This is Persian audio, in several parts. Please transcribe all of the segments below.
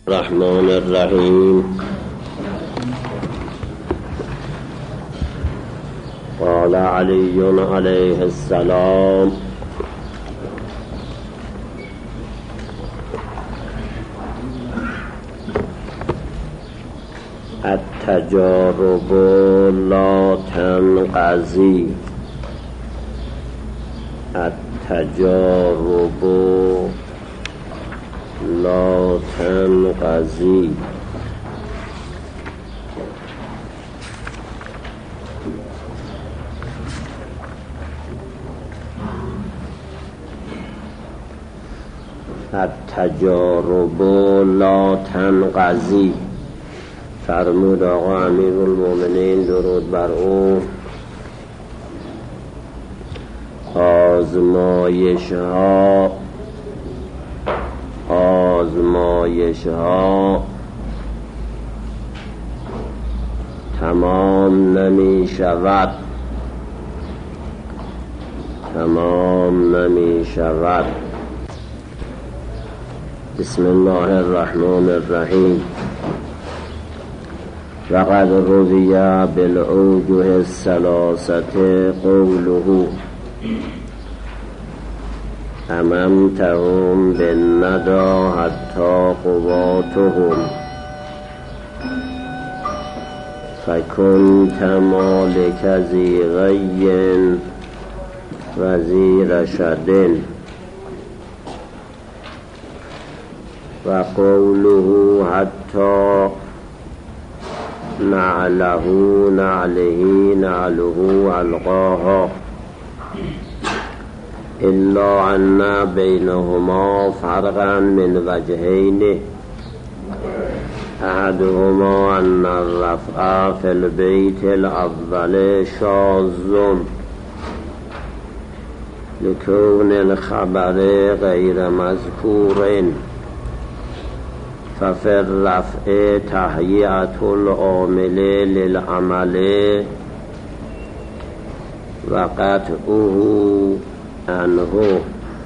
الرحمن الرحیم. قال علی علیه السلام: التجارب لا تنقضی. التجارب لا تنقضی. التجارب لا تنقضی. فرمود آقا امیرالمومنین درود بر او: آزمایش ها تمام نمی شود. بسم الله الرحمن الرحیم. وقد روی بالأوجه الثلاثة قوله: اممتهم بالندى حتى قواتهم فكنت مالك ذي غي وذي رشد. وقوله حتى نعله ألقاها إلا أن بينهما فرقا من وجهين: أحدهما أن الرفع في البيت الأول شاذ لكون الخبر غير مذكور، ففي الرفع تهيئة العامل للعمل وقطعه عنه.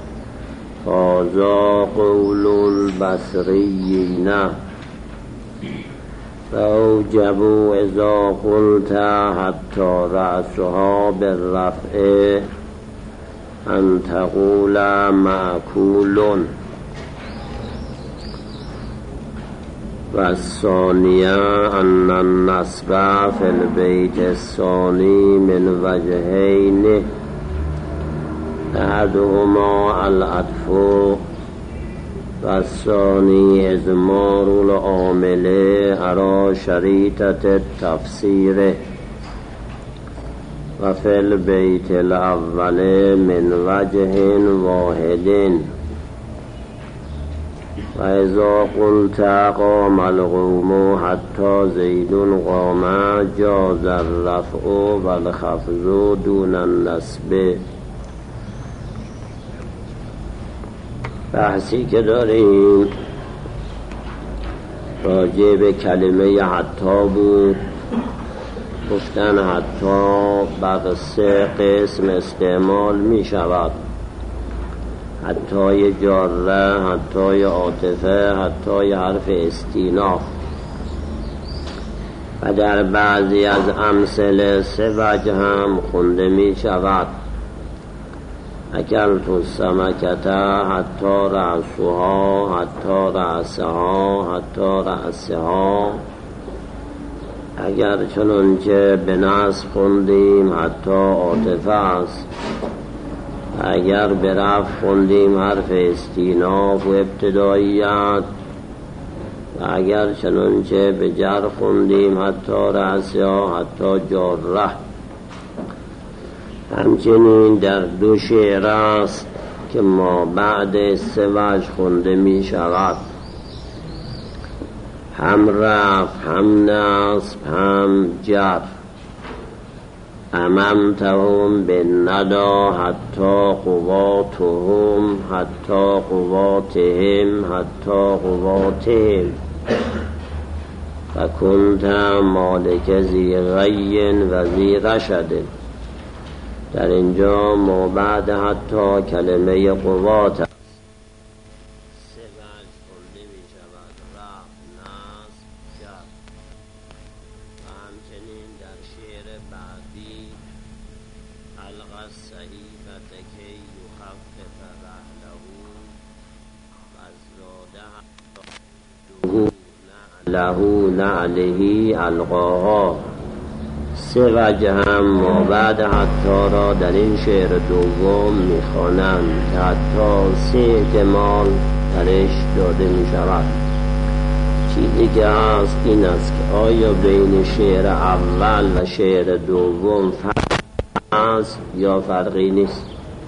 هذا قول البصريين. فأوجبوا إذا قلت حتى رأسها بالرفع أن تقول مأكول. والثانية أن النصب في البيت الثاني من وجهين: أحدهما العطف والثاني إضمار العامل على شريطة التفسير. وفي البيت الأول من وجه واحد. وإذا قلت قام القوم حتى زيد قام جاز الرفع والخفض دون النصب. بحثی که داریم راجع به کلمه حتی بود. گفتن حتی بر 3 قسم استعمال می شود: حتی جاره، حتی عاطفه، حتی حرف استیناف. و در بعضی از امثله 3 وجه هم خونده می شود: اکلت السمکة حتی رأسها، حتی رأسها، حتی رأسها. اگر چنانچه به نصب خوندیم حتی عاطفه است، اگر به رفع خوندیم حرف استیناف و ابتداییت، و اگر چنانچه به جر خوندیم حتی رأسها، حتی جاره. همچنین در 2 شعر است که ما بعد 3 وجه خونده می شود: هم رفع، هم نصب، هم جر. اممتهم بالندى حتی قواتهم حتی قواتهم حتی قواتهم فکنت مالک ذی غی و ذی رشد. در اینجا ما بعد حتی کلمه قوات است. 3 وجه خونده می شود: رفع، الصحیفة کی یخفف رحله وازداده نعله القاها. سه وجه هم ما بعد حتی را در این شعر دوم میخوانند که حتی سه احتمال درش داده میشود. چیزی که هست این است که آیا بین شعر اول و شعر دوم فرق است یا فرقی نیست.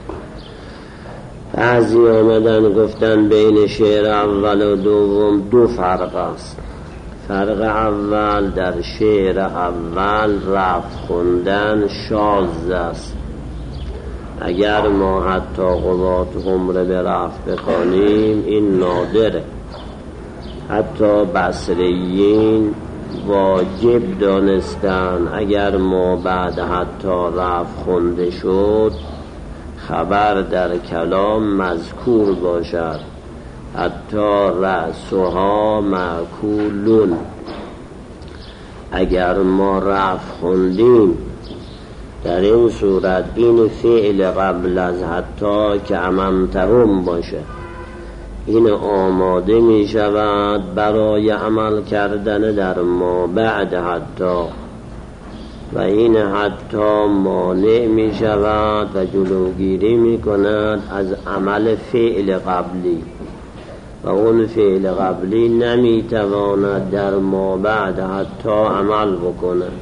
بعضی آمدن گفتن بین شعر اول و دوم دو فرق است. فرق اول در شعر اول رفع خوندن شاذ است. اگر ما حتی قوات حمره به رفع بخوانیم این نادره. حتی بصریین واجب دانستن اگر ما بعد حتی رفع خونده شد خبر در کلام مذکور باشد حتی رأسها معکولون. اگر ما رفع خوندیم در این صورت این فعل قبل از حتی که اممتهم باشه این آماده می شود برای عمل کردن در ما بعد حتی و این حتی مانع می شود و جلوگیری می کند از عمل فعل قبلی و اون فعل قبلی نمی تواند در ما بعد حتی عمل بکند.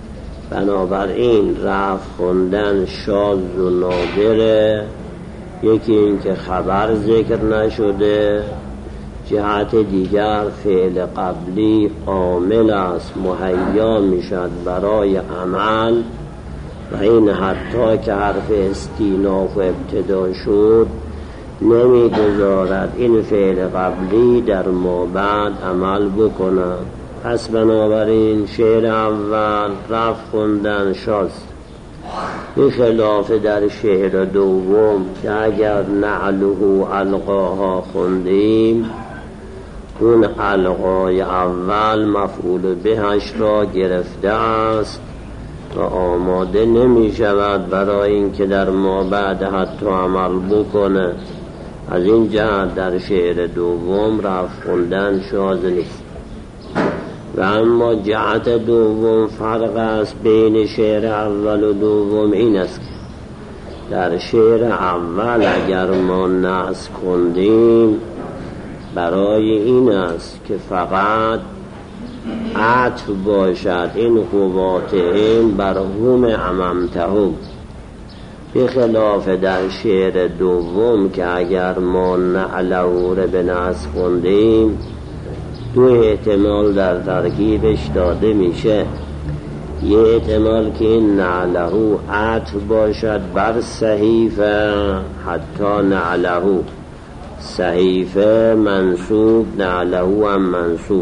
بنابراین رفع خوندن شاذ و نادره. یکی این که خبر ذکر نشده، جهت دیگر فعل قبلی عامل است مهیا می شد برای عمل و این حتی که حرف استیناف و ابتدا شد نمی گذارد این فعل قبلی در ما بعد عمل بکند. پس بنابراین شعر اول رفع خوندن شاذ. این خلاف در شعر دوم که اگر نعله القاها خوندیم اون القای اول مفعول بهش را گرفته است و آماده نمی شود برای اینکه در ما بعد حتی عمل بکنه. از این جهت در شعر دوم رفع خوندن شاذ نیست. و اما جهت دوم فرق است بین شعر اول و دوم این است که در شعر اول اگر ما نصب خوندیم برای این است که فقط عطف باشد این قواتهم بر هم اممتهم، بخلاف در شعر دوم که اگر ما نعله رو به نصب خوندیم دو احتمال در ترکیبش داده میشه. یه احتمال که این نعله عطف باشد بر صحیفه حتی نعله صحیفه منصوب نعله هم منصوب.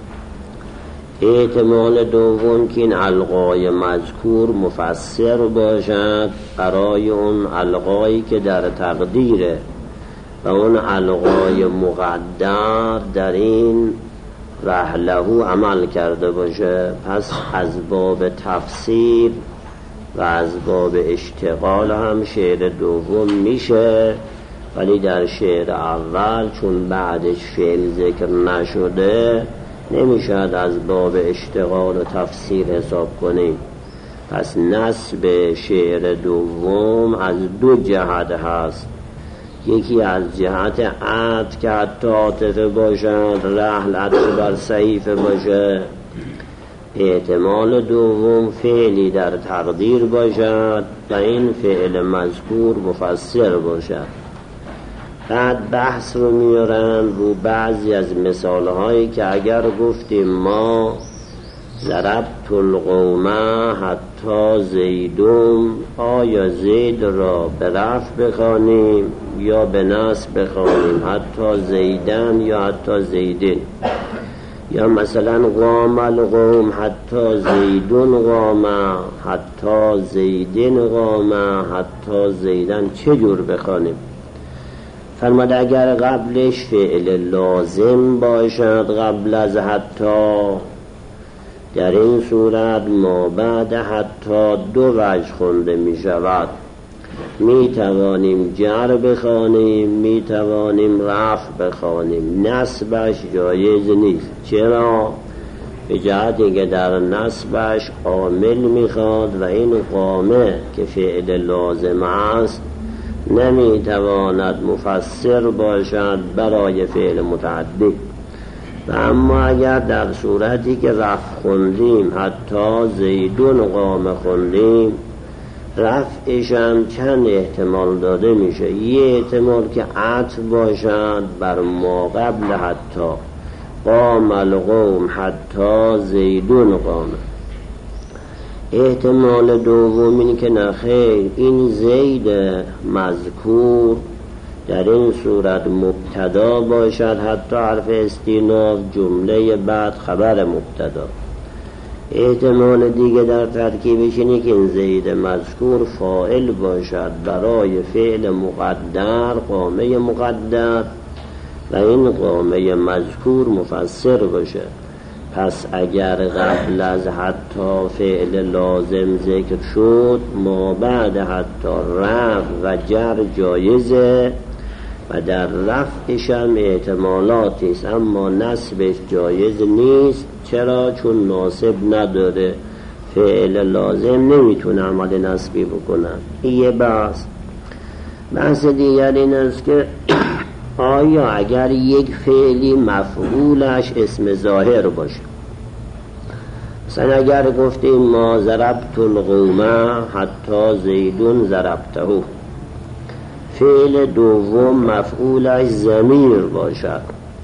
احتمال دوم که این القای مذکور مفسر باشد برای اون القایی که در تقدیره و اون القای مقدر در این رحله عمل کرده باشه. پس از باب تفسیر و از باب اشتغال هم شعر دوم میشه، ولی در شعر اول چون بعدش فعل ذکر نشده نمیشد از باب اشتغال و تفسیر حساب کنیم. پس نسب شعر دوم از دو جهت هست. یکی از جهت عطف که حتی عاطفه باشد رحل عطف بر صحیفه باشه، احتمال دوم فعلی در تقدیر باشد و این فعل مذکور مفسر باشد. بعد بحث رو میارن رو بعضی از مثال هایی که اگر گفتیم ما ضربت القوم حتی زیدون، آیا زید را به رفع بخوانیم یا به نصب بخوانیم، حتی زیدن یا حتی زیدین، یا مثلا قام القوم حتی زیدون قام حتی زیدین قام حتی زیدن، چه جور بخوانیم؟ فرمود اگر قبلش فعل لازم باشد قبل از حتی، در این صورت ما بعد حتی دو وجه خونده می شود. می توانیم جر بخوانیم، می توانیم رفع بخوانیم. نصبش جایز نیست. چرا؟ به جهتی که در نصبش عامل میخواد و این قامه که فعل لازم است نمی تواند مفسر باشد برای فعل متعدی. و اما اگر در صورتی که رفع خوندیم، حتی زیدون قام خوندیم، رفعش هم چند احتمال داده میشه. یه احتمال که عطف باشد بر ما قبل حتی، قام القوم حتی زیدون قام. احتمال دوم این که نخیر، این زید مذکور در این صورت مبتدا باشد، حتی حرف استیناف، جمله بعد خبر مبتدا. احتمال دیگه در ترکیبش اینه که این زید مذکور فاعل باشد برای فعل مقدر، قامه مقدر، و این قامه مذکور مفسر باشه. پس اگر قبل از حتی فعل لازم ذکر شد، ما بعد حتی رفع و جر جایزه و در رفعش هم احتمالاتی است، اما نصبش جایز نیست. چرا؟ چون ناصب نداره، فعل لازم نمیتونه عمل نصبی بکنن. این یه بحث دیگر این است که آیا اگر یک فعلی مفعولش اسم ظاهر باشه، مثلا اگر گفتیم ما ضربت القوم حتی زیدون ضربته، فعل دوم مفعولش ضمیر باشد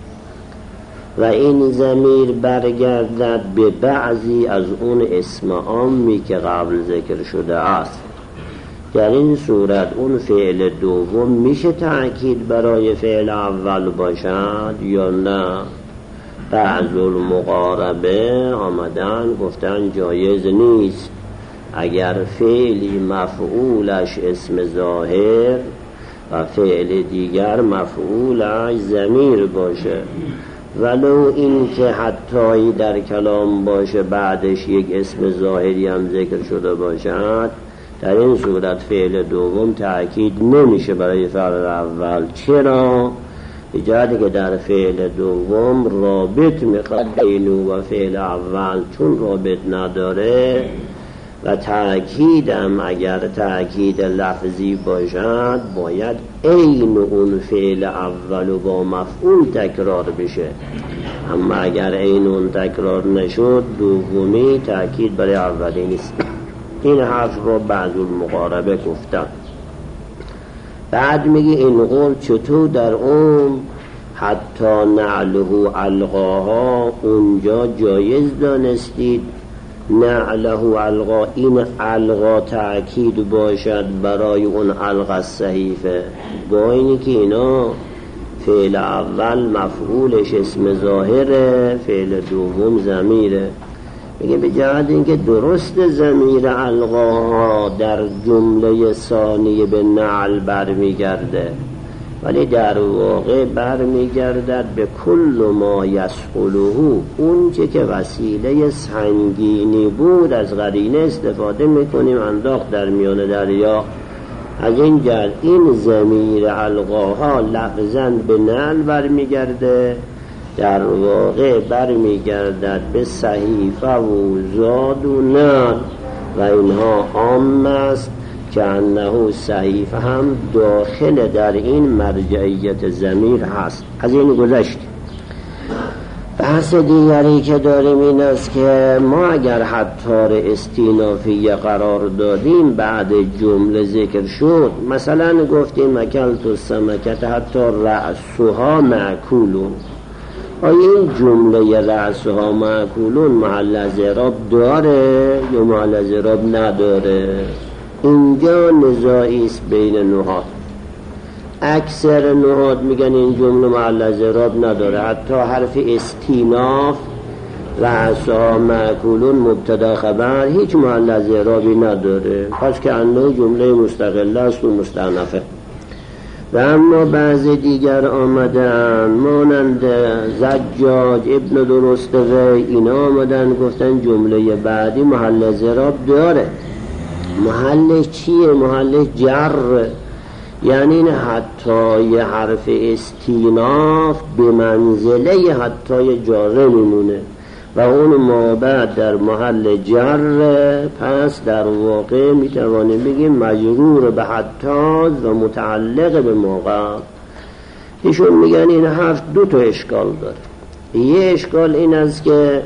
و این ضمیر برگردد به بعضی از اون اسم عامی که قبل ذکر شده است، در این صورت اون فعل دوم میشه تأکید برای فعل اول باشد یا نه؟ بعض المقاربه آمدن گفتن جایز نیست. اگر فعلی مفعولش اسم ظاهر و فعل دیگر مفعولش ضمیر باشه، ولو این که حتی در کلام باشه بعدش یک اسم ظاهری هم ذکر شده باشد، در این صورت فعل دوم تأکید نمیشه برای فعل اول. چرا؟ ایجادی که در فعل دوم رابط میخواد بین و فعل اول، چون رابط نداره و تأکیدم اگر تأکید لفظی باشد باید عین اون فعل اول و با مفعول تکرار بشه، اما اگر عین اون تکرار نشد دومی تأکید برای اولی نیست. این حرف رو بعض المقاربه گفتن. بعد میگه این قول چطور در اون حتی نعله القاها اونجا جایز دانستید؟ نعله القا، این القا تأکید باشد برای اون القا صحیفه، با اینی که اینا فعل اول مفعولش اسم ظاهره، فعل دوم ضمیره. میگه به جهت اینکه درست ضمیر القاها در جمله ثانیه به نعل برمیگرده، ولی در واقع برمیگردد به کل ما یسقله، اون که وسیله سنگینی بود از قرینه استفاده میکنیم انداخت در میان دریا. از این جهت این ضمیر القاها لفظاً به نعل برمیگرده، در واقع برمیگردد به صحیفه و زاد و نعل و اینها عام است که انه صحیفه هم داخل در این مرجعیت ضمیر هست. از این گذشت. بحث دیگری که داریم این است که ما اگر حتار استینافی قرار دادیم بعد جمله ذکر شد، مثلا گفتیم اکلت السمکت حتی رأسها معکولون، آیا این جمله رأسها معکولون محل از اعراب داره یا محل از اعراب نداره؟ اینجا نزاعی است بین نحات. اکثر نحات میگن این جمله محل از اعراب نداره، حتی حرف استیناف رأسها معکولون مبتدا خبر هیچ محل از اعرابی نداره، پس که انه جمله مستقله است و مستأنفه. و اما بعض دیگر آمدن مانند زجاج ابن درستوی، اینا آمدن گفتن جمله بعدی محل از اعراب داره، محلش چیه؟ محلش جر، یعنی این حتی یه حرف استیناف به منزله حتی جاره میمونه و اون ما بعد در محل جر، پس در واقع میتوانیم بگیم مجرور به حتی و متعلق به موقع. ایشون میگن این حرف دو تا اشکال داره. یه اشکال این است که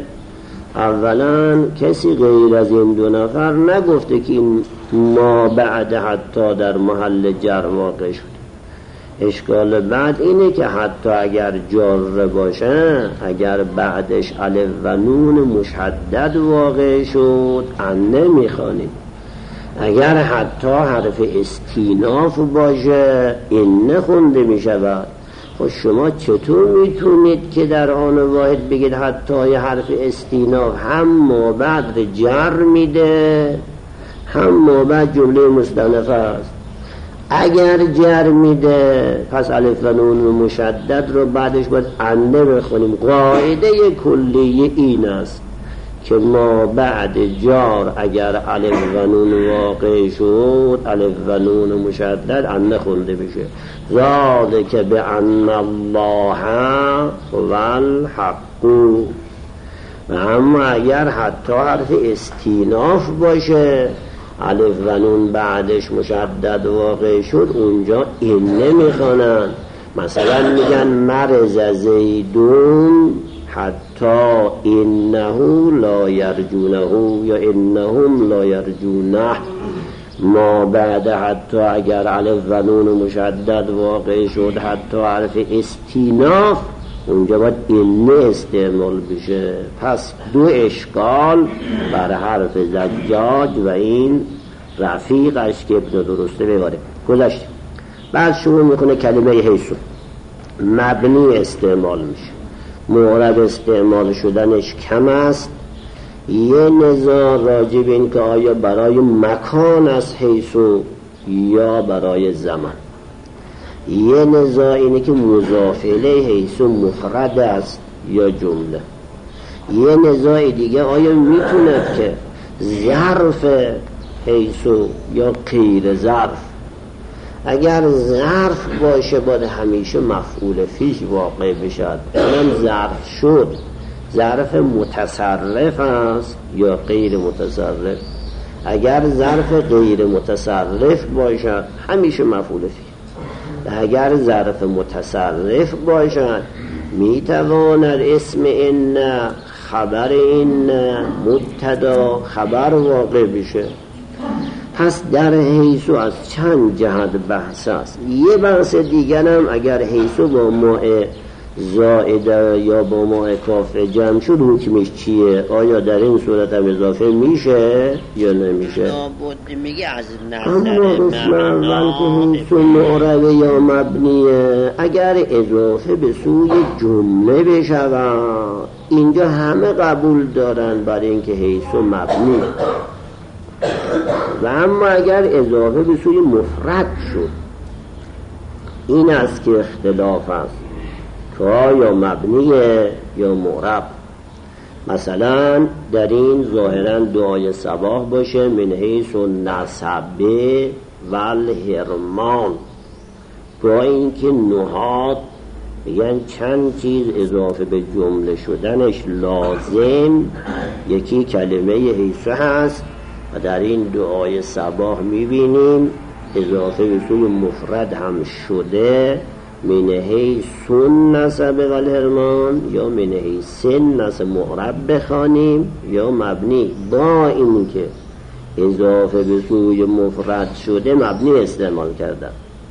اولا کسی غیر از این دو نفر نگفته که این ما بعد حتی در محل جر واقع شد. اشکال بعد اینه که حتی اگر جر باشه، اگر بعدش الف و نون مشدد واقع شد انه میخوانیم. اگر حتی حرف استیناف باشه اینه خونده میشود. خب شما چطور میتونید که در آن واحد بگید حتی یه حرف استیناف هم ما بعد جر میده هم ما بعد جمله مستأنفه است؟ اگر جر میده پس الف و نون مشدد رو بعدش باید انده بخونیم. قاعده کلیه این است که ما بعد جار اگر الف و نون واقع شد، الف و نون مشدد انده خونده بشه. ذالک بأن الله هو الحق. و اما اگر حتی حرف استیناف باشه، الف و نون بعدش مشدد واقع شد، اونجا این نمیخوانن. مثلا میگن مرض زیدون حتی انه لا یرجونه یا انهم لا یرجونه. ما بعد حتی اگر الف و نون مشدد واقع شد حتی حرف استیناف، اونجا باید اینه استعمال بشه. پس دو اشکال بر حرف زجاج و این رفیقش که ابن درسته بباره گذاشته. بعد شروع میکنه کلمه حیثو مبنی استعمال میشه. معرب استعمال شدنش کم است. یه نزاع راجع به این که آیا برای مکان از حیثو یا برای زمان. یه نزاع اینه که مضاف الیه حیثو مفرد است یا جمله. یه نزاع دیگه آیا میتونه که ظرف حیثو یا غیر ظرف. اگر ظرف باشه باید همیشه مفعول فیش واقع بشد. اونم ظرف شد، ظرف متصرف است یا غیر متصرف. اگر ظرف غیر متصرف باشد همیشه مفعول فیش. اگر ظرف متصرف باشد میتواند اسم این خبر این مبتدا خبر واقع بشه. پس در حیثو از چند جهت بحث است. یه بحث دیگر هم اگر حیثو با ماء زائده یا با ماء کافه جمع شد حکمش چیه؟ آیا در این صورت هم اضافه میشه یا نمیشه؟ اما قسم اول که حیثو معربه یا مبنیه، اگر اضافه به سوی جمله بشود اینجا همه قبول دارن برای اینکه حیثو مبنیه. و اما اگر اضافه به سوی مفرد شد این است که اختلاف است که آیا مبنیه یا معرب. مثلا در این ظاهرا دعای صباح باشه من حیث نسبه و الهرمان، با اینکه نحات میگن چند چیز اضافه به جمله شدنش لازم، یکی کلمه حیث هست و در این دعای صباح میبینیم اضافه به سوی مفرد هم شده. من حیث نسب و الهرمان یا من حیث نسب معرب بخوانیم یا مبنی. با این که اضافه به سوی مفرد شده مبنی استعمال کردن.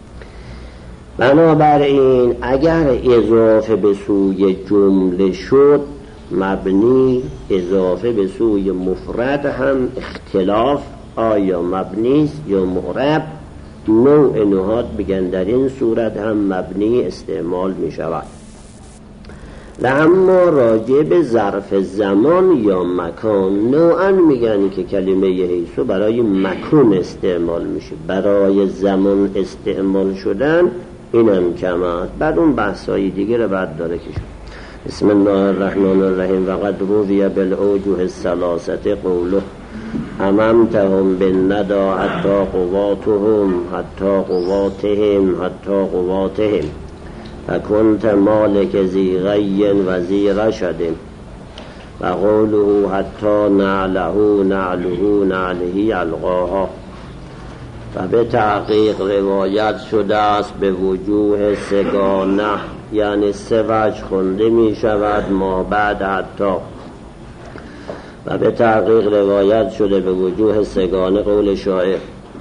بنابراین اگر اضافه به سوی جمله شد مبنی، اضافه به سوی مفرد هم اختلاف آیا مبنی یا معرب. نوع نهاد بگن در این صورت هم مبنی استعمال می شود. و اما راجع به ظرف زمان یا مکان نوعا میگن که کلمه حیثو برای مکان استعمال میشه، برای زمان استعمال شدن اینم کمه. بعد اون بحثای دیگه رو بعد داره که بسم الله الرحمن الرحیم. و قد روی بالوجه الثلاثه قوله اممتهم بالندى حتی قواتهم حتی قواتهم حتی قواتهم فکنت مالک ذی غی و ذی رشد و قوله حتی نعله نعله نعله القاها. و به تحقیق روایت شده است به وجوه سگانه، یعنی سه وجه خونده می شود ما بعد حتی. و به تحقیق روایت شده به وجوه سگانه قول شاعر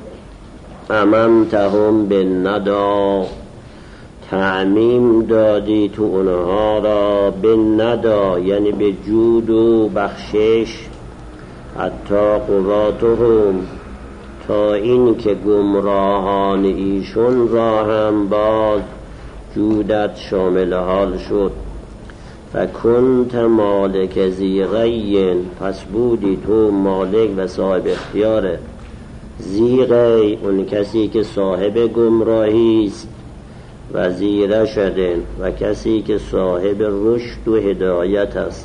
اممتهم بالندى، تعمیم دادی تو اونها را بالندى، یعنی به جود و بخشش، حتی قواتهم، تا این که گمراهان ایشون را هم باز جودت شامل حال شد. فکنت مالک ذی غی، پس بودی تو مالک و صاحب اختیار ذی غی، اون کسی که صاحب گمراهی است، و ذی رشد، و کسی که صاحب رشد و هدایت است.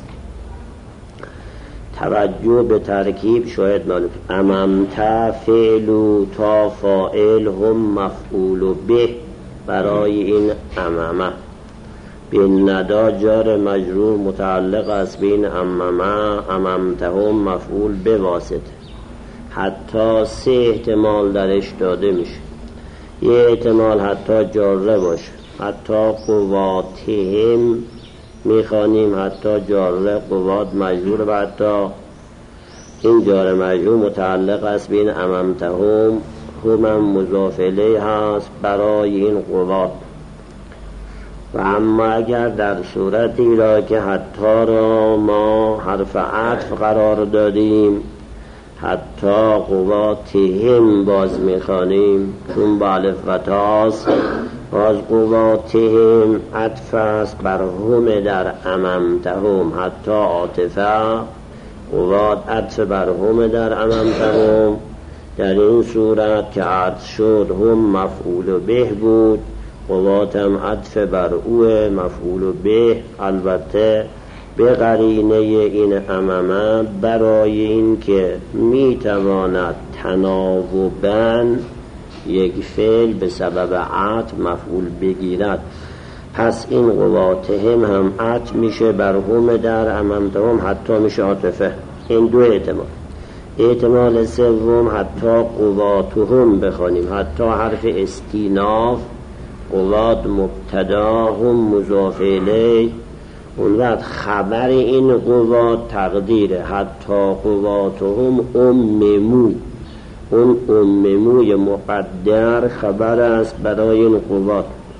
توجه به ترکیب شاید معلوم. اممت فعل تا فاعل هم مفعول به برای این اممه. بین ندا جار مجرور متعلق است بین اممه اممتهم مفعول به واسطه. حتی سه احتمال درش داده میشه. یه احتمال حتی جاره باشه، حتی قواتهم میخوانیم، حتی جاره قوات مجرور و حتی. این جاره مجرور متعلق است بین اممتهم، هم مضاف الیه هست برای این قوات. و اما اگر در صورتی را که حتی را ما حرف عطف قرار دادیم، حتی قواتهم باز میخوانیم چون با الف و تاست، باز قواتهم عطف است بر هم در اممتهم، حتی عاطفه قوات عطف بر هم در اممتهم. در این صورت که عطف شد هم مفعول به بود، قواتم عطف بر اوه مفعول به، البته به قرینه این اممه برای این که میتواند تناوباً یک فعل به سبب عطف مفعول بگیرد. پس این قواتهم هم عطف میشه بر هم در اممتهم، حتی میشه عاطفه. این دو احتمال. احتمال سوم حتی قواتهم بخوانیم، حتی حرف استیناف، قوات مبتدا هم مضاف الیه، اون وقت خبر این قوات تقدیره حتی قواتهم اممو، اون امموی مقدر خبر است برای این قوات.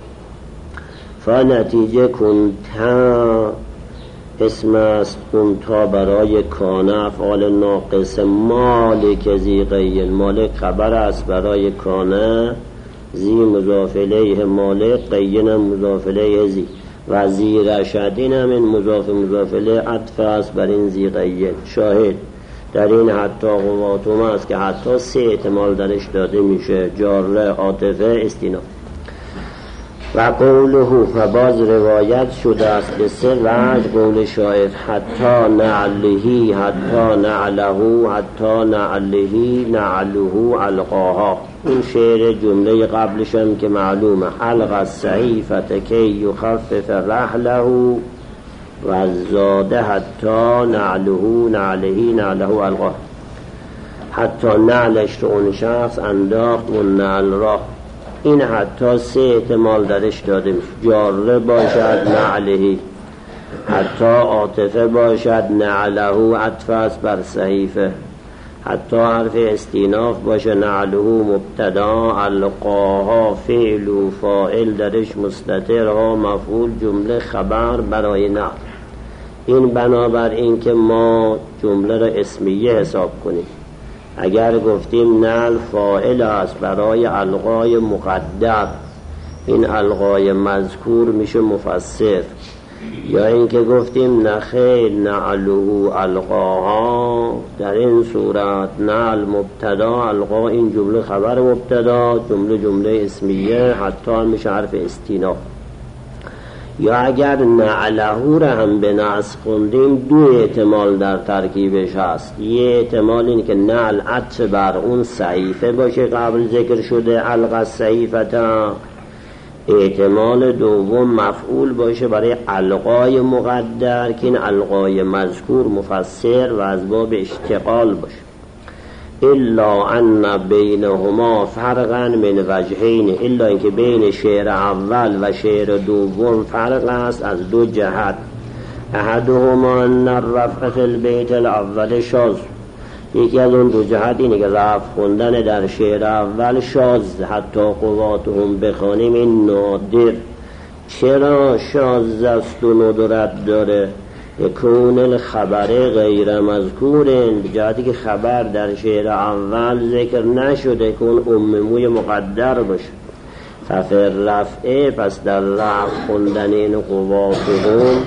فنتیجه کنتا اسم است، کنتا برای کان افعال ناقص. مالک ذی غی، مالک خبر است برای کان، ذی مضاف الیه مالک، غین مضاف الیه ذی، و ذی رشدین هم این مضاف الیه عطف است بر این ذی غی. شاهد در این حتی قواتهم است که حتی سه احتمال درش داده میشه، جاره، عاطفه، استیناف. و قوله، و باز روایت شده است به سه وجه قول شاعر حتی نعلهی حتی نعله حتی نعلهی نعله القاها. این شعر جمله قبلش هم که معلومه، القى الصحیفة کی یخفف رحله و زاده حتی نعله نعلهی نعله القاها. حتی نعلش رو اون شخص انداخت اون نعل را. این حتی سه احتمال درش داده میشه، جاره باشد نعلهی، حتی عاطفه باشد نعله عطف است بر صحیفه، حتی حرف استیناف باشه نعله مبتدا، القاها فعل و فاعل درش مستتر، ها مفعول جمله خبر برای نعل. این بنابر این که ما جمله را اسمیه حساب کنیم. اگر گفتیم نعل فاعل است برای القای مقدر، این القای مذکور میشه مفسر. یا اینکه گفتیم نخیر نعله القاها، در این صورت نعل مبتدا، القا این جمله خبر مبتدا، جمله اسمیه، حتی میشه حرف استیناف. یا اگر نعله را هم به نصب خوندیم دو احتمال در ترکیبش هست. یه احتمال این که نعل عطف بر اون صحیفه باشه قبل ذکر شده القى الصحیفة، احتمال دوم مفعول باشه برای القای مقدر که این القای مذکور مفسر و از باب اشتغال باشه. الا ان بینهما فرقا من وجهین، الا اینکه بین شعر اول و شعر دوم فرق است از دو جهت. احدهما ان الرفع فی البیت الاول شاذ، یکی از اون دو جهت اینه که رفع خوندن در شعر اول شاذ، حتی قواتهم بخوانیم این نادر. چرا شاذ است و ندرت داره؟ یکون الخبر غیر مذکور، به جهتی که خبر در شعر اول ذکر نشده که اون امموی مقدر باشه. ففر رفعه، پس در رفع خوندن این قواتهم،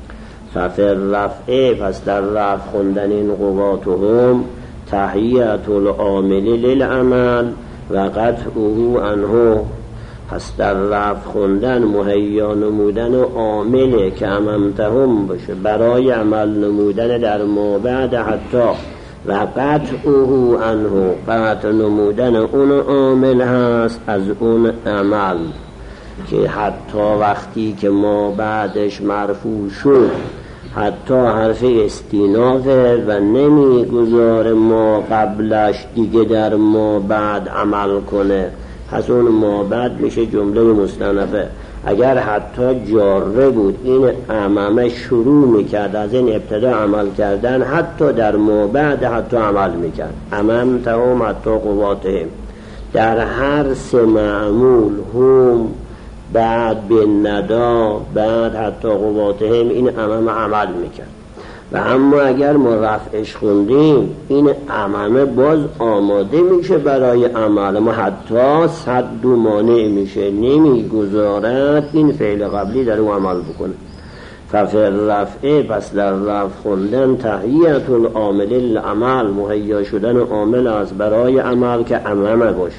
ففر رفعه، پس در رفع خوندن این قواتهم تحییت العامل للعمل و قطعه عنه، پس در رفع خوندن مهیا نمودن عامل که اممتهم باشه برای عمل نمودن در ما بعد حتی، و قطعه عنه، قطع نمودن اون عامل هست از اون عمل که حتی وقتی که ما بعدش مرفوع شد حتی حرف استینافه و نمیگذاره ما قبلش دیگه در ما بعد عمل کنه، پس اون ما بعد میشه جمله مستأنفه. اگر حتی جاره بود این امامه شروع میکرد از این ابتدا عمل کردن، حتی در ما بعد حتی عمل میکرد. اممتهم حتی قواتهم، در هر سه معمول هم بعد به ندا بعد حتی قواتهم این امام عمل میکرد. و اما اگر ما رفعش خوندیم این امامه باز آماده میشه برای عمل، ما حتی صد و مانع میشه، نمیگذارد این فعل قبلی در اون عمل بکنه. ففر رفعه، پس در رفع خوندن تحییت العامل العمل، مهیا شدن عامل از برای عمل که امامه باشه.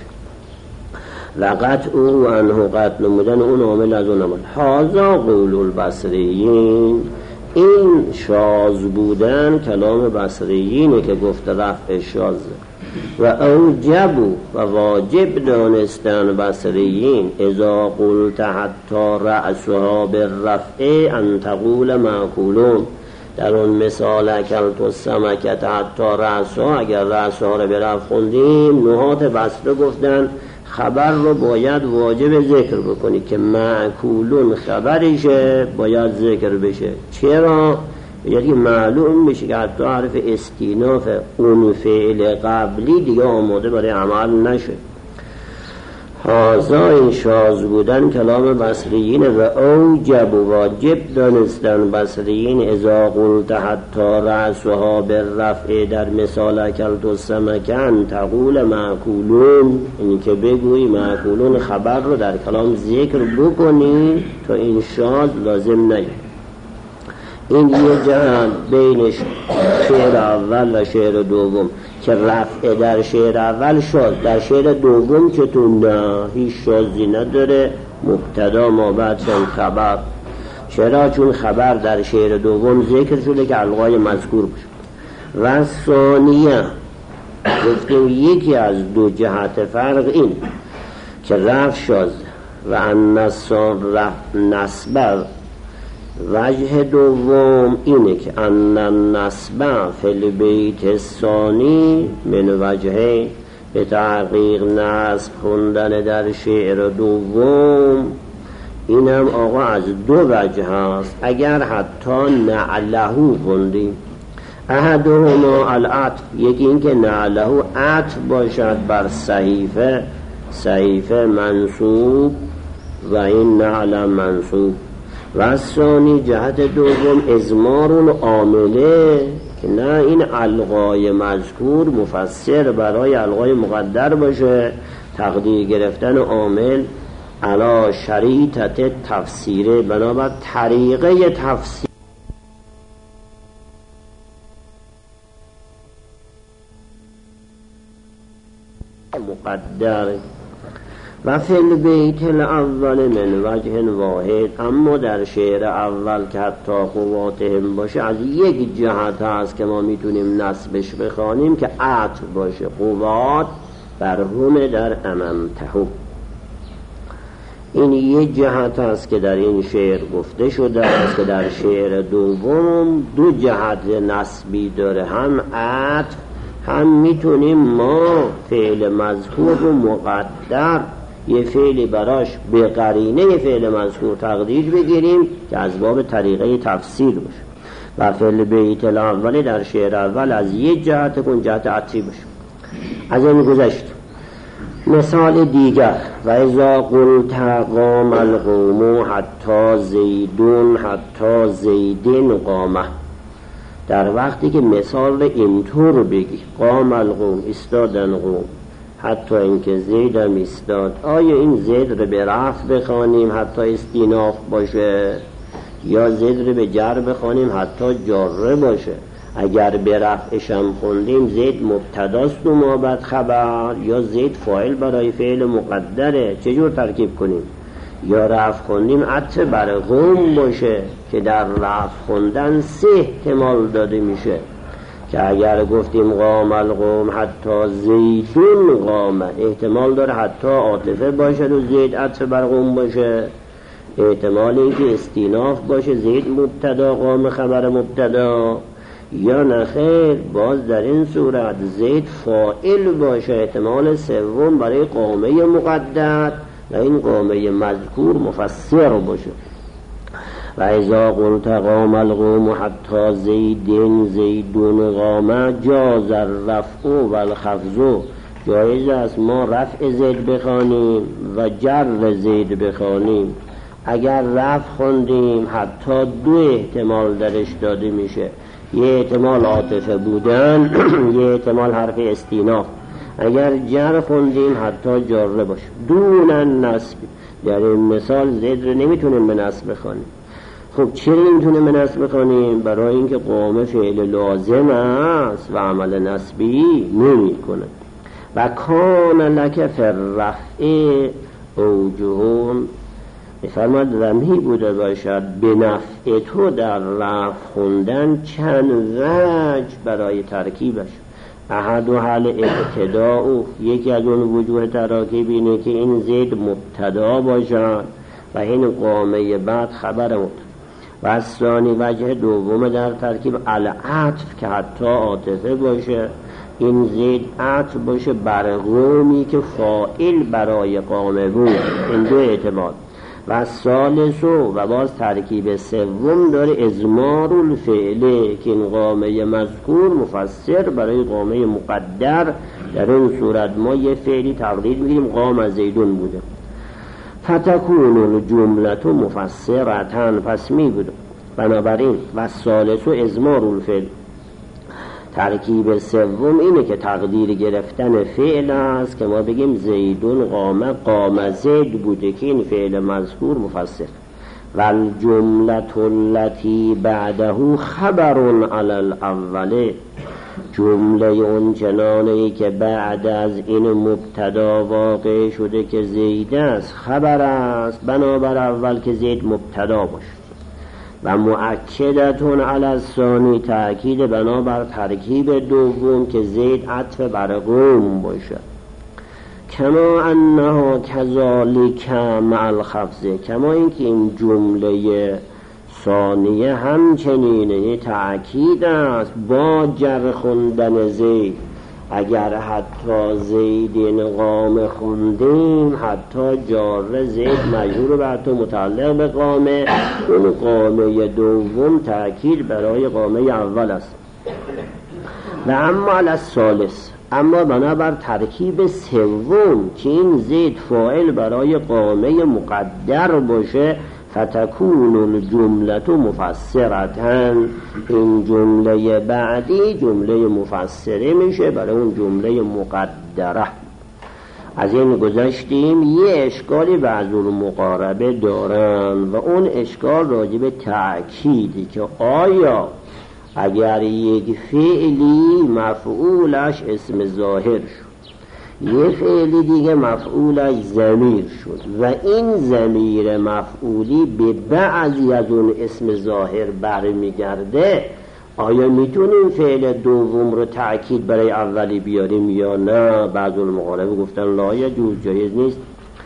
و قطعه عنه، قطع نمودن اون عامل از اون عمل. هذا قول البصریین، این شاذ بودن کلام بصریینه که گفت رفع شاذ. و اوجب، و واجب دانستن بصریین اذا قلت حتی رأسها بالرفع ان تقول معقولون، در اون مثال اکلت السمکة حتی رأسها، اگر رأسها رو به رفع خوندیم نحات بصره گفتن خبر رو باید واجب ذکر بکنی که معقولون خبرشه باید ذکر بشه. چرا؟ یعنی معلوم میشه که حتی حرف استیناف اون فعل قبلی دیگه آماده برای عمل نشه. هازا این شاذ بودن کلام بصریین. و اوجب، واجب دانستن بصریین اذا قلت حتی رأسها بالرفع، در مثال اکلت السمکة تقول معقولون، این که بگویی معقولون خبر رو در کلام ذکر بکنی تا این شاذ لازم نگه. این یه جهت بین شعر اول و شعر دوم که رفع در شعر اول شاذ، در شعر دوم چطور نه، هیچ شاذی نداره، مبتدا ما بعد شن خبر. چرا؟ چون خبر در شعر دوم ذکر شده که القای مذکور باشه. و ثانیه گفتیم یکی از دو جهت فرق این که رفع شاذ و ان رفع نصب. وجه دوم اینه که ان النصب فی البیت الثانی من وجهین، به تحقیق نصب خوندن در شعر دوم اینم آقا از دو وجه هست. اگر حتی نعله خوندیم، احدهما العطف، یکی این که نعله عطف باشد بر صحیفه، صحیفه منصوب و این نعله منصوب. و ثانی جهت دوم ازمار عامله که نه این القای مذکور مفسر برای القای مقدر باشه، تقدیر گرفتن عامل علا شریطت تفسیره، بنابر طریقه تفسیر مقدر. و فی البیت الاول من وجه واحد، اما در شعر اول که حتی قواتهم باشه از یک جهت هست که ما میتونیم نصبش بخوانیم که عطف باشه، قوات برهم در اممته. این یک جهت است که در این شعر گفته شده است که در شعر دوم دو جهت نسبی داره، هم عطف هم میتونیم ما فعل مذکور و مقدر یه فعلی براش به قرینه فعل مذکور تقدیر بگیریم که از باب طریقه تفسیر باشه. و فعل بیت الاول در شعر اول از یک جهت کن جهت عطفی باشه. از این گذشت. مثال دیگر، و اذا قلت قام القوم حتی زیدون حتی زیدین قامه، در وقتی که مثال اینطور بگی قام القوم ایستادن قوم حتی اینکه زید هم ایستاد، آیا این زید رو به رفع بخوانیم حتی استیناف باشه یا زید رو به جر بخوانیم حتی جاره باشه؟ اگر به رفعش هم خوندیم زید مبتداست و ما بعد خبر، یا زید فاعل برای فعل مقدره، چجور ترکیب کنیم؟ یا رفع خوندیم عطف بر قوم باشه که در رفع خوندن سه احتمال داده میشه که اگر گفتیم قام القوم حتی زیدون قامه، احتمال داره حتی عاطفه باشه و زید عطف بر قوم باشه، احتمال اینکه استیناف باشه زید مبتدا قام خبر مبتدا، یا نخیر باز در این صورت زید فاعل باشه، احتمال سوم برای قامه مقدر و این قامه مذکور مفسر باشه. و اذا قلت قام القوم حتی زیدین زیدون قامه جاز الرفع و الخفض، جایز است ما رفع زید بخوانیم و جر زید بخوانیم. اگر رفع خوندیم حتی دو احتمال درش داده میشه، یه احتمال عاطفه بودن یه احتمال حرف استیناف. اگر جر خوندیم حتی جاره باشه دون النصب. در این مثال زید رو نمیتونیم به نصب بخوانیم. خب چرا نمیتونیم به نصب بخوانیم؟ برای اینکه قام فعل لازم است و عمل نصبی نمی کنه. و کان لک فی الرفع اوجهون، میفرماد رمی بوده باشد به نفع تو در رفع خوندن چند وجه برای ترکیبش. احد و حل ابتداء، یکی از اون وجوه تراکیب اینه که این زید مبتدا باشد و این قامه بعد خبر مبتدا. و از ثانی وجه دوم در ترکیب العطف که حتی عاطفه باشه، این زید عطف باشه بر قومی که فاعل برای قامه بود، این دو احتمال. و ثالثو، و باز ترکیب سوم داره ازمار الفعله که این قامه مذکور مفسر برای قامه مقدر. در اون صورت ما یه فعلی تقدیر میگیریم قام زیدون بوده، فتکون الجملت مفسرتن، پس می بوده. بنابراین و ثالثو ازمار الفعل، ترکیب سوم اینه که تقدیر گرفتن فعل است که ما بگیم زیدون قامه، قام زید بوده که این فعل مذکور مفسر. و الجملة التي بعده خبر علی الاول، جمله اون چنانه‌ای که بعد از این مبتدا واقع شده که زید است خبر است بنابر اول که زید مبتدا باشه. و مؤکدتون علی الثانی، تأکید بنابر ترکیب دوم که زید عطف بر قوم باشه. کما انها کذالک مع الخفض، کما اینکه این جمله ثانیه همچنین تأکید است با جر خوندن زید. اگر حتی زیدین قام خوندیم حتی جار زید مجرور به حتی متعلق به قامه، اون قامه دوم تأکید برای قامه اول است. و اما علی الثالث، اما بنابر ترکیب سوم که این زید فاعل برای قامه مقدر باشه، فتکون الجملة مفسرتن، این جمله بعدی جمله مفسره میشه برای اون جمله مقدره. از این گذشتیم. یه اشکالی بعض المقاربه دارن و اون اشکال راجب تأکیدی که آیا اگر یک فعلی مفعولش اسم ظاهر شد یه فعلی دیگه مفعولش ضمیر شد و این ضمیر مفعولی به بعضی از اون اسم ظاهر برمیگرده. آیا میتونیم فعل دوم رو تأکید برای اولی بیاریم یا نه؟ بعض المقاربه گفتن لا یجوز، جایز نیست.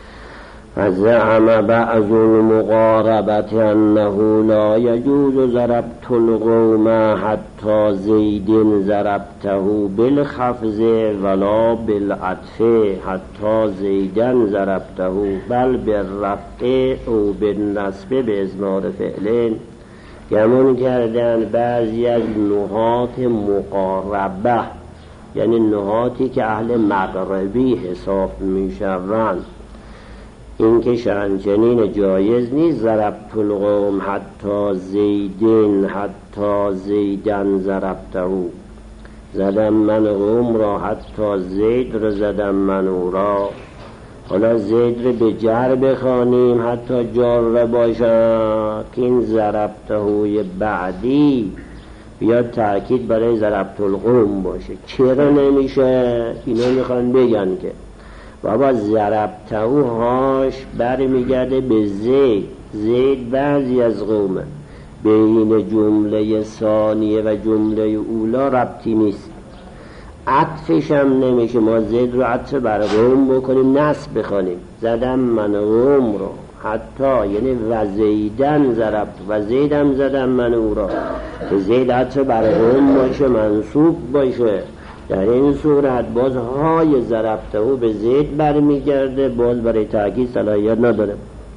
زعم بعض المقاربة انه لا یجوز ضربت القوم حتی زید ضربته بالخفض ولا بالعطف حتی زیدا ضربته بل بالرفع او بالنصب بازمار فعلین. گمان کردن بعضی از نحات مقاربه، یعنی نحاتی که اهل مغربی حساب میشوند، این که شأنچنین جایز نیست ضربت القوم حتی زیدن حتی زیدن ضربته، زدم من قوم را حتی زید را زدم من او را. حالا زید را به جر بخوانیم حتی جار باشد که این ضربته بعدی بیاد تأکید برای ضربت القوم باشه. چرا نمیشه؟ اینا میخوان بگن که بابا ضربته هاش برمیگرده به زید. زید بعضی از قومه، بین جمله ثانیه و جمله اولا ربطی نیست. عطفش هم نمیشه، ما زید رو عطف بر قوم بکنیم نصب بخوانیم زدم من قوم رو حتی، یعنی و زیدن ضربت و زیدم زدم من او را، که زید عطف بر قوم باشه منصوب باشه. در این صورت باز های ضربته به زید برمیگرده، باز برای تأکید صلاحیت نداره.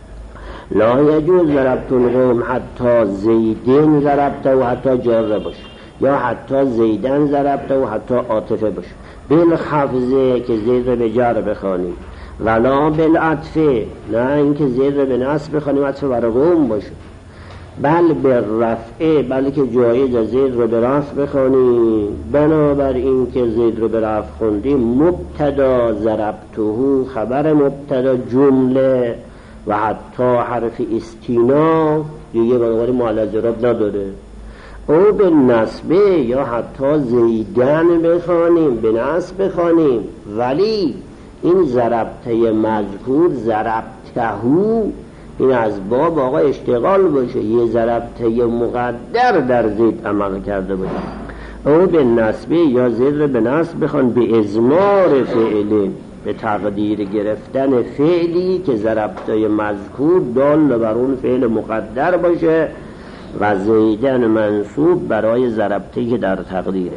لا یجوز ضربت القوم حتی زیدن ضربته و حتی جاره باشه، یا حتی زیدن ضربته و حتی عاطفه باشه. بالخفضه که زید رو به جر بخوانیم، ولا بالعطف نه اینکه زید رو به نصب بخوانیم عطف بر قوم باشه. بل بالرفع بلکه جایز زید رو به رفع بخوانیم. بنابر این که زید رو به رفع خوندیم مبتدا ضربته خبر مبتدا جمله و حتی حرف استیناف دیگه بنابراین معلل ضرب نداره. او به نصبه یا حتی زیدن بخوانیم به نصب بخوانیم، ولی این ضربته مذکور ضربتهو این از باب آقا اشتغال باشه، یه ضربته مقدر در زید عمل کرده باشه. او به نصبه یا زید رو به نصب بخوان به ازمار فعلی، به تقدیر گرفتن فعلی که ضربته مذکور دال بر اون فعل مقدر باشه و زیدن منصوب برای ضربته که در تقدیره.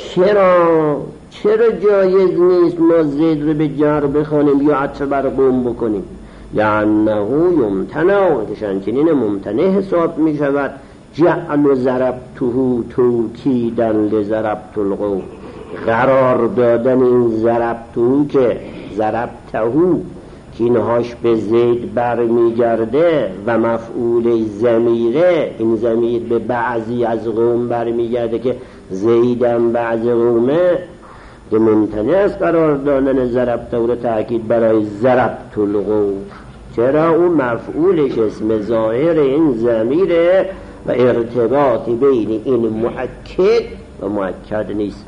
چرا جایز نیست ما زید رو به جر بخوانیم یا عطف بر قوم بکنیم؟ لانه یمتنع، که شنچنین ممتنع حساب می شود جعل ضربته توکیدا لضربت القوم، قرار دادن این ضربته که ضربته که اینهاش به زید برمیگرده و مفعول ضمیره، این ضمیر به بعضی از قوم برمیگرده که زیدم بعض قومه، که ممتنع است قرار دادن ضربته رو تأکید برای ضربت القوم. چرا؟ اون مفعولش اسم ظاهر این ضمیره و ارتباطی بین این مؤکد و مؤکد نیست.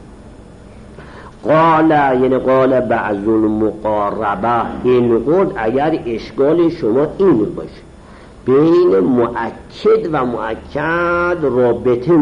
قال یعنی قال بعض المقاربه، این قول اگر اشکال شما این باشه بین مؤکد و مؤکد رابطه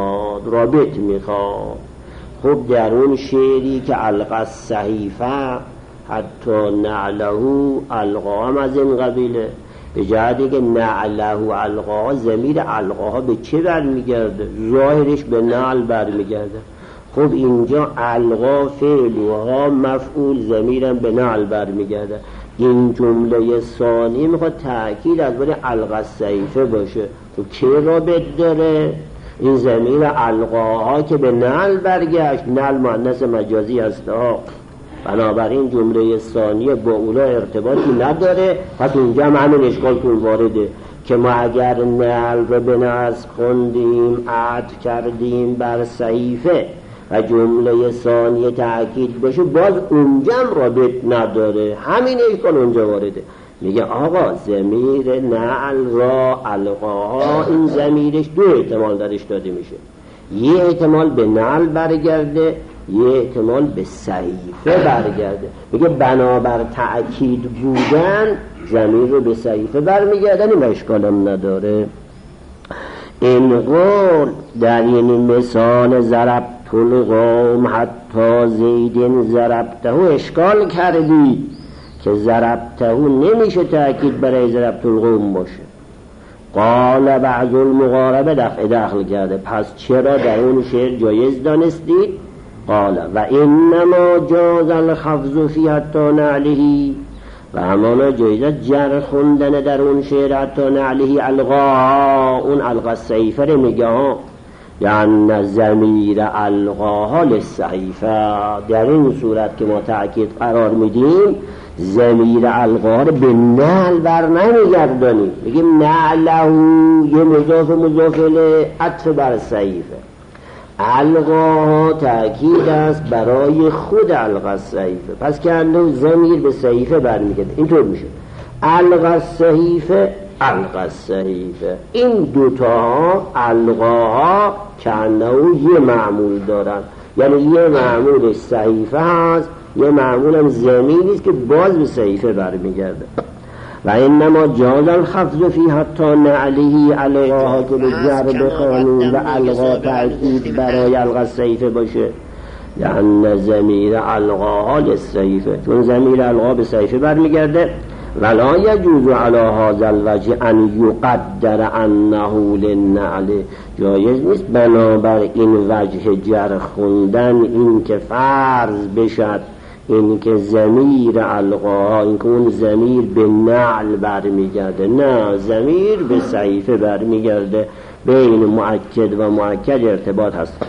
میخواد. خب در اون شعری که القى الصحیفه حتی نعله القا هم از این قبیله، به جهتی که نعله القا ضمیر القاها به چه برمیگرده؟ ظاهرش به نعل برمیگرده. خب اینجا القا فعل و ها مفعول ضمیرم به نعل برمیگرده. این جمله ثانی میخواد تأکید از بر القى الصحیفه باشه. خب چه رابط داره؟ این ضمیر القاها که به نعل برگشت، نعل مؤنث مجازی هست ها، بنابراین جمله ثانیه با اولا ارتباطی نداره. پس اونجا هم همین اشکال کن وارده که ما اگر نعل رو به نصب خوندیم عطف کردیم بر صحیفه و جمله ثانیه تأکید باشه، باز اونجا هم رابط نداره. همین اشکال اونجا وارده. میگه آقا ضمیر نعل را القاها، این ضمیرش دو احتمال درش داده میشه. یه احتمال به نعل برگرده یه احتمال به صحیفه برگرده. میگه بنابر تأکید بودن ضمیر رو به صحیفه برمیگردن، این اشکالم نداره. این قول در این مثال ضربت القوم حتی زیدن ضربته اشکال کردی که ضربته نمیشه تأکید برای ضربت القوم باشه. قال بعض المغاربه دخل کرده، پس چرا در اون شعر جایز دانستید؟ قال و انما جاز الخفض فی حتی نعلهی، و همانا جایزت جر خوندن در اون شعر حتی نعلهی القاها، اون القا الصحیفه رو میگه ها، یعنی ضمیر القاها للصحیفه. در این صورت که ما تأکید قرار میدیم ضمیر القاها رو به نعل بر نمیگردانیم، میگیم نعله یه مضاف عطف بر صحیفه، القاها تأکید است برای خود القا الصحیفه، پس که اندو ضمیر به صحیفه برمیگرده. اینطور میشه القا الصحیفه القا الصحیفه. این دوتا القاها که اندو یه معمول دارن، یعنی یه معمول صحیفه هست، یه معمول هم ضمیری است که باز به صحیفه برمیگرده. و انما جاز الخفض فی حتی نعلهی القاها که به جر بخوانیم و القا تأکید برای القا الصحیفه باشه، یعنی ضمیر القاها للصحیفه، چون ضمیر القا به صحیفه برمیگرده. ولا یجوز علی هذا الوجه ان یقدر انه للنعل، جایز نیست بنابر این وجه جر خوندن این که فرض بشد این که ضمیر القاها، این که اون ضمیر به نعل برمیگرده، نه ضمیر به صحیفه برمیگرده. بین مؤکد و مؤکد ارتباط هست.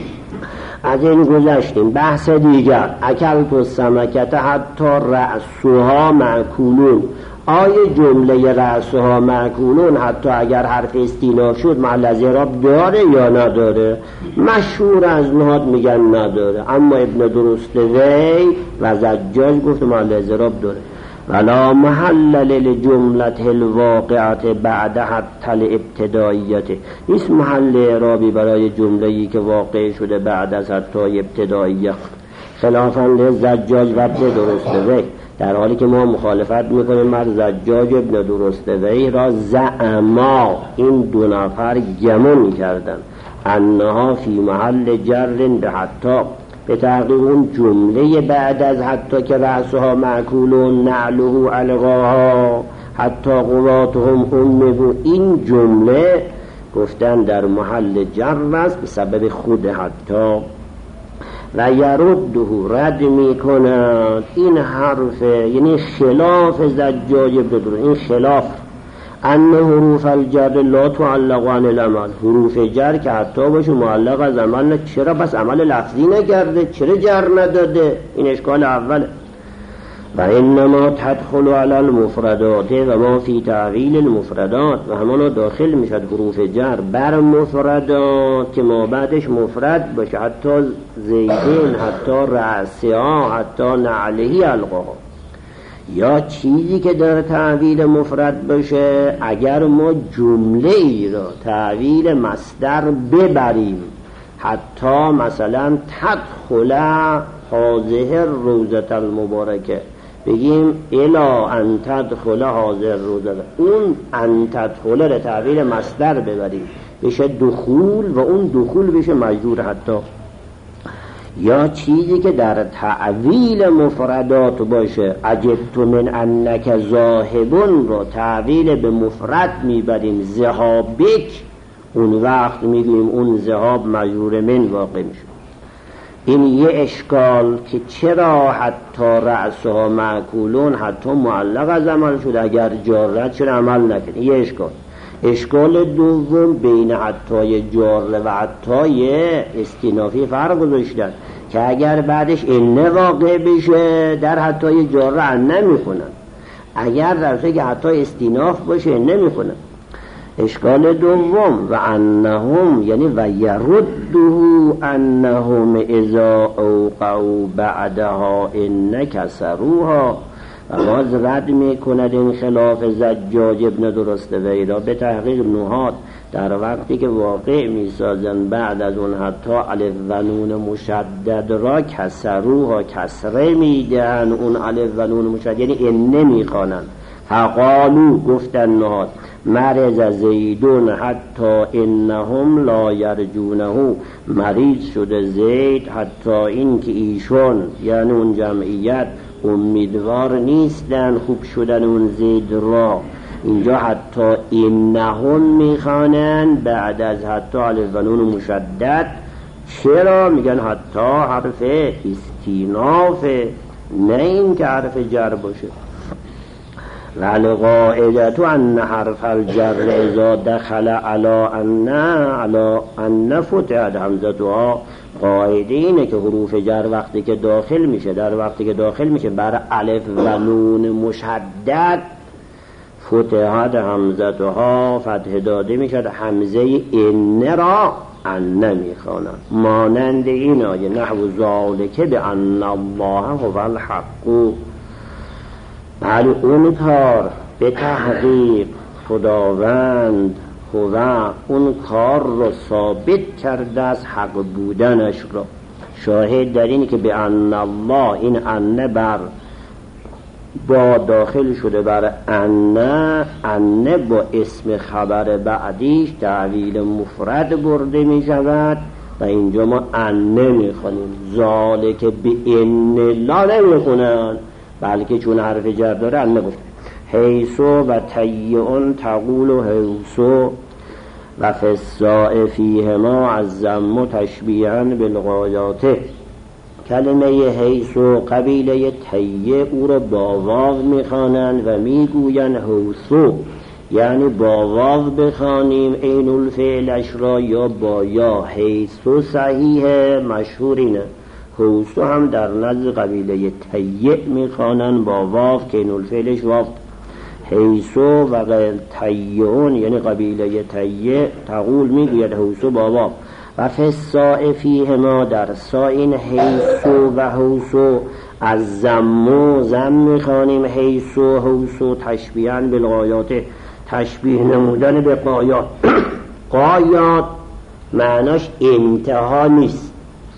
از این گذشتیم. بحث دیگر، اکلت السمکه حتی رأسها معکولون، آیا جمله رأسها معکولون حتی اگر حرف استیناف شد محل از اعراب داره یا نداره؟ مشهور از نحات میگن نداره، اما ابن درستوی و زجاج گفت محل از اعراب داره. ولا محل للجمله الواقعه بعد حتی الابتدائیه، نیست محل اعرابی برای جمله‌ای که واقع شده بعد از حتی ابتدائیه، خلافاً لزجاج و ابن درستوی، در حالی که ما مخالفت میکنیم مر زجاج ابن درستوی را زعما این دو نفر گمون کردن انها فی محل جر به حتی، به تحقیق اون جمله بعد از حتی که رأسها معکولون نعله القاها حتی قواتهم امه، این جمله گفتن در محل جر است به سبب خود حتی. و یرده رد میکند این حرف، یعنی خلاف زجاج ابن درستوی، این خلاف ان حروف الجر لا تعلق عن العمل، حروف جر که حتی باشه معلق از عمل، چرا بس عمل لفظی نکرده، چرا جر نداده؟ این اشکال اوله. و انما تدخل علی المفردات و ما فی تعویل المفردات، و همانا داخل میشد حروف جر بر مفردات که ما بعدش مفرد باشه، حتی زیدین، حتی رأسها، حتی نعلهی القاها، یا چیزی که در تعویل مفرد باشه اگر ما جمله ای را تعویل مصدر ببریم، حتی مثلا تدخل هذه الروضة المبارکه، بگیم الا ان تدخل هذه الروضة، اون ان تدخل را تعویل مصدر ببریم بشه دخول و اون دخول بشه مجرور حتی. یا چیزی که در تعویل مفردات باشه، عجبت من انک ذاهبون رو تعویل به مفرد میبریم ذهابک، اون وقت میگیم اون ذهاب مجرور من واقع میشه. این یه اشکال که چرا حتی رأسها معکولون حتی معلق از عمل شد، اگر جارت چرا عمل نکنه؟ یه اشکال. اشکال دوم بین حتی جاره و حتی استینافی فرق گذاشتن که اگر بعدش این واقع بشه در حتی جاره ان نمیخونن، اگر در که حتی استیناف باشه نمیخونن. اشکال دوم و انهم، یعنی و یرده انهم اذا اوقعوا بعدها ان کسروها، و باز رد میکند این خلاف زجاج ابن درستوی را. به تحقیق نحات در وقتی که واقع میسازن بعد از اون حتی الف و نون مشدد را کسروها کسره میدن، اون الف و نون مشدد یعنی انه میخوانن. فقالو گفتن نهاد مرض زیدون حتی انهم لا یرجونه، مریض شده زید حتی این که ایشون یعنی اون جمعیت امیدوار نیستن خوب شدن اون زید را. اینجا حتی انهم میخوانن بعد از حتی الف و نون مشدد. چرا میگن حتی حرف استیناف، نه این که حرف جر باشه. والقاعدة ان حرف الجر اذا دخل على ان فتحت همزتها، قاعده اینه که حروف جر وقتی که داخل میشه، در وقتی که داخل میشه بر الف و نون مشدد فتحت همزتها، فتح داده میشد همزه ان را ان میخوانند. مانند این آیه نحو ذالک بان الله هو الحق، بل اون کار به تحقیق خداوند هو اون کار را ثابت کرده از حق بودنش را. شاهد در اینه که به ان الله، این ان بر با داخل شده بر ان با اسم خبر بعدیش تعویل مفرد برده می شود و اینجا ما ان می خونیم. ذالک به ان لا نمی خونن، بلکه چون حرف جر داره ان گفته. حیثو و تیعون تقول و حیثو و فساء فیهما از زم تشبیها بالغایات. کلمه حیثو قبیله تیه او را با واو میخوانند و میگویند حیثو، یعنی با واو بخوانیم عین الفعلش را یا با یا. حیثو صحیح مشهور اینه. حیثو هم در نزد قبیله تیه میخوانند با واو که عین الفعلش واو. حیثو و تیهون یعنی قبیله تیه تقول میگوید حیثو با واو. و فساء فیهما در ساین حیثو و حیثو از زم میخوانیم حیثو تشبیها بالغایات، تشبیه نمودن به غایات. غایات معناش انتها نیست،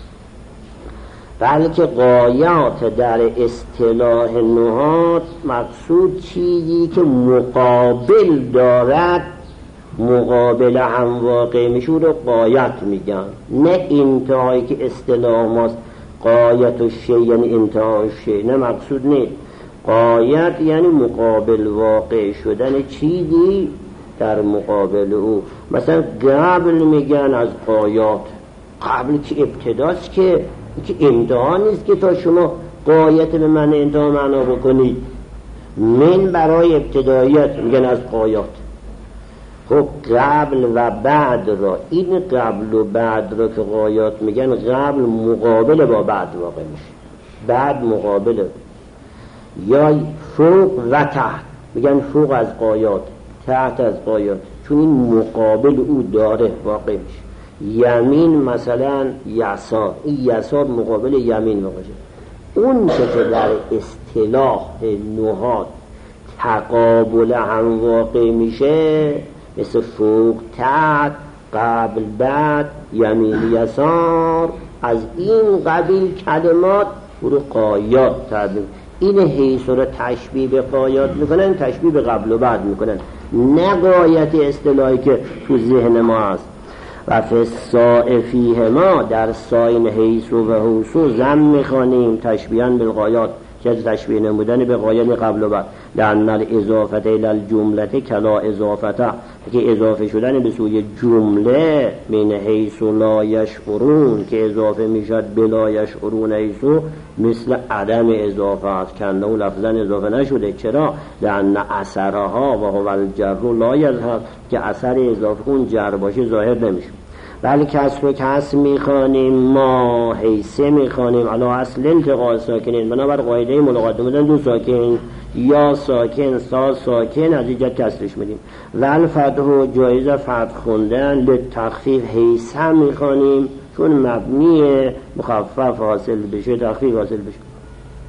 بلکه غایات در اصطلاح نحات مقصود چیزی که مقابل دارد، مقابل هم واقع میشه رو غایت میگن، نه انتهایی که اصطلاح ماست غایت و شی یعنی انتهای شی، نه مقصود نیست. غایت یعنی مقابل واقع شدن چیزی در مقابل او. مثلا قبل میگن از غایات، قبل که ابتداست که انتها نیست که تا شما غایت به من انتها معنا بکنید. من برای ابتدایت میگن از غایات. خب قبل و بعد را، این قبل و بعد را که غایات میگن، قبل مقابل با بعد واقع میشه، بعد مقابل. یا فوق و تحت میگن فوق از غایات، تحت از غایات، چون این مقابل او داره واقع میشه. یمین مثلا یسار، این یسار مقابل یمین واقع میشه. اون که در اصطلاح نحات تقابل هم واقع میشه، مثل فوق تحت، قبل بعد، یمین یسار، از این قبیل کلمات برو غایات تعبیر. این حیث رو تشبیه به غایات میکنن، تشبیه به قبل و بعد میکنن، نه غایت اصطلاحی که تو ذهن ما هست. و فساء فیهما در ساین حیث و حیثو زم میخوانیم تشبیها بالغایات، که تشبیه نمودن به غایت قبل و بعد. لأن الاضافه الی الجمله کلا اضافته، که اضافه شدن به سوی جمله من حیث لا یشعرون که اضافه میشد بلا یشعرون حیثو مثل عدم اضافه است، کنده و لفظا اضافه نشده. چرا؟ لأن اثرها و هو الجر لا یظهر، که اثر اضافه اون جر باشه ظاهر نمیشه. بله کسر و کسر میخوانیم، ما حیثه میخوانیم علی اصل التقاء ساکنین، بنابر قاعده ملاقات بودن دو ساکن، یا ساکن سا ساکن، از اینجا کسرش میدیم. ول فتح جایز فتح خوندن، لتخفیف حیثه میخوانیم چون مبنی مخفف حاصل بشه، تخفیف حاصل بشه.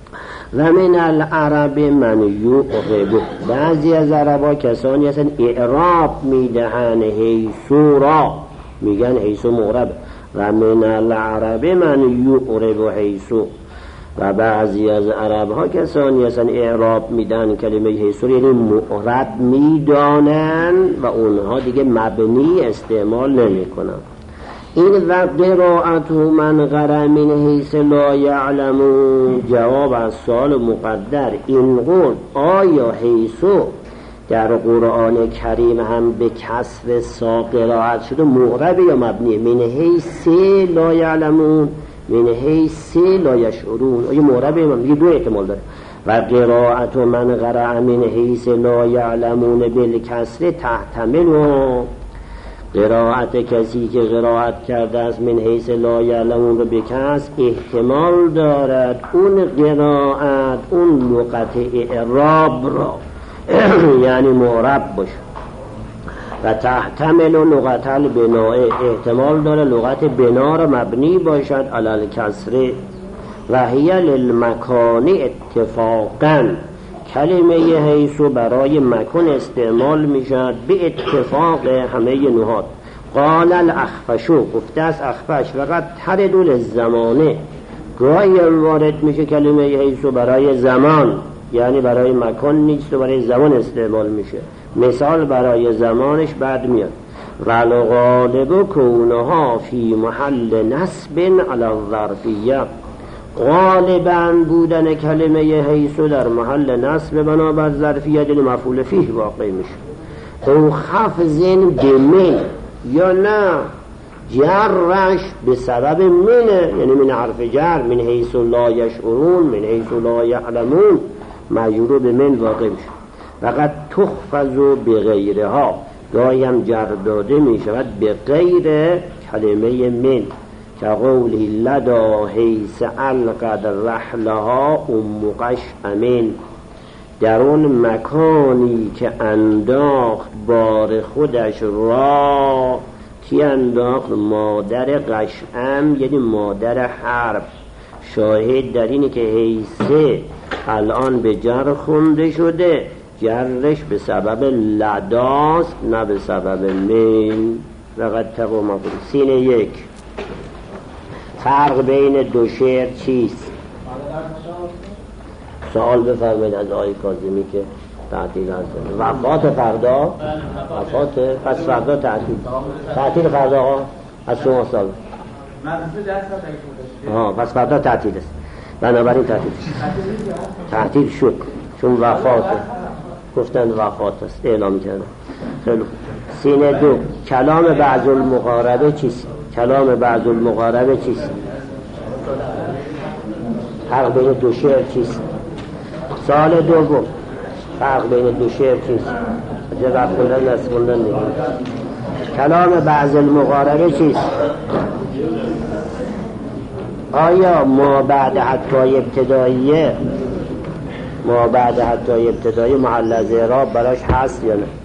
و من العرب من یعرب، بعضی از عربا کسانی هستن اعراب میدهن حیثو را، میگن حیثو معرب. و من العرب من یعرب حیثو، و بعضی از عرب ها کسانی هستن اعراب میدن کلمه حیثو، یعنی معرب میدانن و اونها دیگه مبنی استعمال نمی کنن. این و قرائت من قرأ من حیث لا یعلمون، جواب از سوال مقدر این قول آیا حیثو در قرآن کریم هم به کسر سا قرائت شده معرب یا مبنی؟ من حیث لا یعلمون، من حیث لا یشعرون، آیا معرب یا مبنی؟ دو احتمال داره. و قرائت من قرأ من حیث لا یعلمون بالکسر تحتمل، قرائت کسی که قرائت کرده است من حیث لا یعلمون رو به کسر احتمال دارد اون قرائت اون لغت اعراب را یعنی معرب باشه. و تحتمل لغت البناء، احتمال داره لغت بنا را مبنی باشد علی الکسر. و هی للمکان اتفاقا، کلمه حیثو برای مکان استعمال میشد به اتفاق همه نهاد. قال الاخفشو، گفته است اخفش فقط ترد للزمانه، گاهی وارد میشه کلمه حیثو برای زمان، یعنی برای مکان نیست و برای زمان استعمال میشه. مثال برای زمانش بعد میاد. والغالب کونها فی محل نصب علی الظرفیه، غالباً بودن کلمه حیثو در محل نصب بنابر ظرفیت مفعول فیه واقع میشه. او خفض بمن، یا نه جرش به سبب منه، یعنی من حرف جر، من حیث لا یشعرون، من حیث لا یعلمون، مجرور به من واقع میشه. فقط تخفض به غیرها، گاهی هم جر داده میشود به غیر کلمه من، که قولی لدا حیث القد رحلها قشعمین، در اون مکانی که انداخت بار خودش را. کی انداخت؟ مادر قشعم، یعنی مادر حرب. شاهد در اینه که حیثه الان به جر خونده شده، جرش به سبب لداست نه به سبب من. فقط تقوم کنید. سینه یک، فرق بین دو شعر چیست؟ سوال بفرمایید از آقای کاظمی که تعطیل هست. وفات فردا؟ وفات، پس فردا تعطیل. تعطیل فردا آقا از شما سال. پس فردا تعطیل است، بنابراین تعطیل شد چون وفات گفتن وفات است، اعلام کردن. خیلی خوب. سینه دو، کلام بعض المقاربه چیست؟ کلام بعض المقاربه چیست؟ فرق بین دو شعر چیست؟ سال دوم، فرق بین دو شعر چیست؟ جواب خوندن نصف خوندن نگید. کلام بعض المقاربه چیست؟ آیا ما بعد حتی ابتداییه، ما بعد حتی ابتدایی محل از اعراب براش هست یا نه؟